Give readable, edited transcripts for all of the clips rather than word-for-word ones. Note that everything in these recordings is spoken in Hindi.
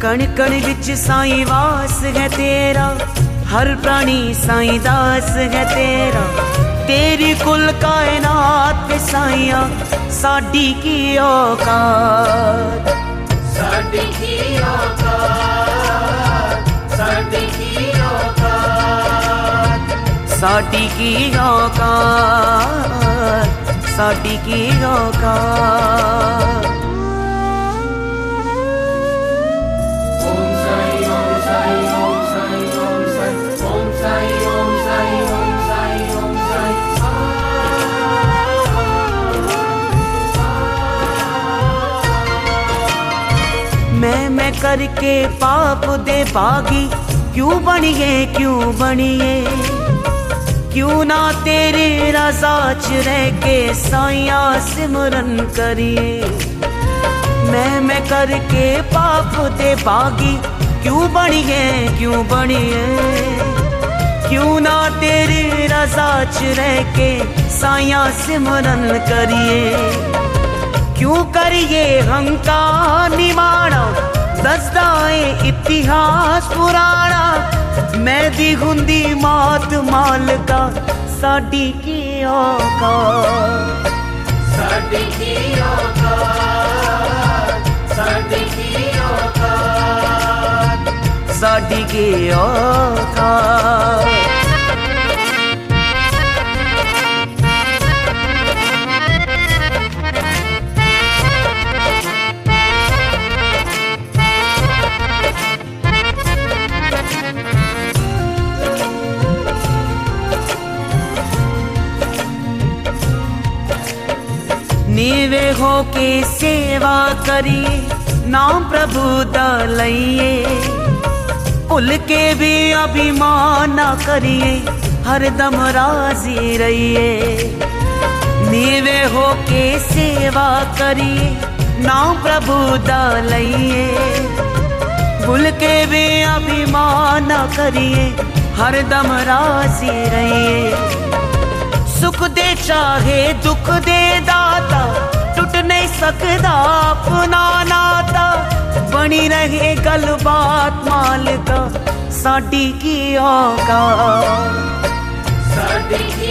कण कण विच साईं वास है तेरा, हर प्राणी साईं दास है तेरा। तेरी कुल कायनात पे साईया साडी की औकात, साडी की औकात, साडी की औकात, साडी की औकात, साडी की औकात। मैं करके पाप दे भागी, क्यों बनिए क्यों बनिए, क्यों ना तेरे रज़ा च रह के साईया सिमरन करिए। मैं करके पाप दे भागी, क्यों बनिए क्यों बनिए, क्यों ना तेरे रज़ा च रह के साईया सिमरन करिए। क्यों करिए हंकार निमाणा, दसदा है इतिहास पुराना। मैं दी हुंदी मौत मालका साडी की औकात, साडी की औकात, साडी की औकात, साडी की औकात। नीवे हो के सेवा करिए, नाम प्रभु दा लइए। भुल के भी अभिमान ना करिए, हरदम राजी रहिए। नीवे हो के सेवा करिए, नाम प्रभु दा लइए। भुल के भी अभिमान ना करिए, हरदम राजी रहिए। सुख दे चाहे दुख दे दाता, टूट नहीं सकदा अपना नाता। बनी रहे गल बात मालिका साडी की औकात, साडी की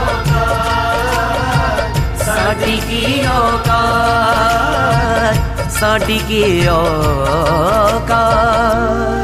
औकात, साडी की औकात, साडी की औकात।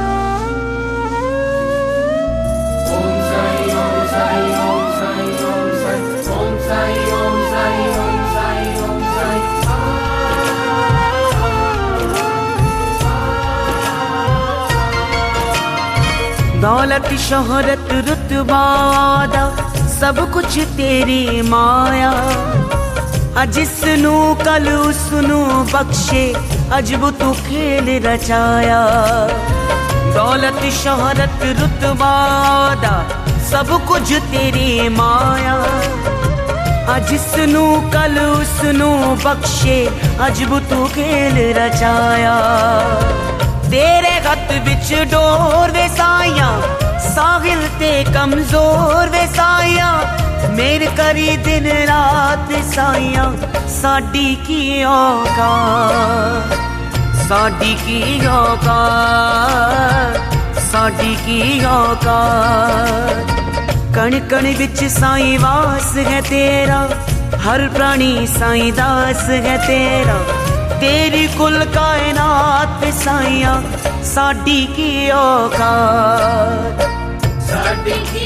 दौलत शोहरत रुतबादा सब कुछ तेरी माया। जिसनू कल उसनू बख्शे, अजब तू खेल रचाया। दौलत शोहरत रुतबादा सब कुछ तेरी माया। जिसनू कल उसनू बख्शे, अजब तू खेल रचाया। तेरे हथ विच डोर वे साइया, साहिल ते कमजोर वे साइया। मेर करी दिन रात साइया साडी की औकात, साडी की औकात, साडी की औकात। कण कण विच साईं वास है तेरा, हर प्राणी साईं दास है तेरा। तेरी कुल कायनात पे साईया साडी की औकात, साडी की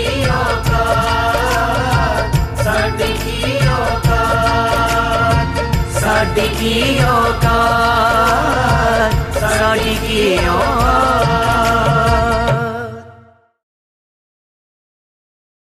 औकात, साडी की औकात, साडी की औकात, साडी की औकात।